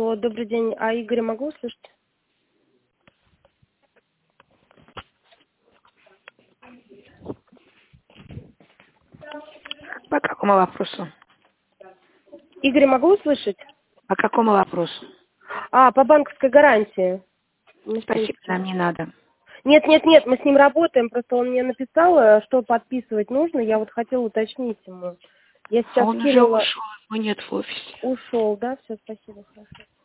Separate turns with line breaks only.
Алло, добрый день. А Игоря могу услышать?
По какому вопросу?
Игоря могу услышать?
По какому вопросу?
По банковской гарантии.
Спасибо, нам не надо.
Нет, мы с ним работаем, просто он мне написал, что подписывать нужно, я вот хотела уточнить ему. Я
А
сейчас
он уже
скинула.
ушел, его нет в офисе.
Ушел, да? Все, спасибо, хорошо.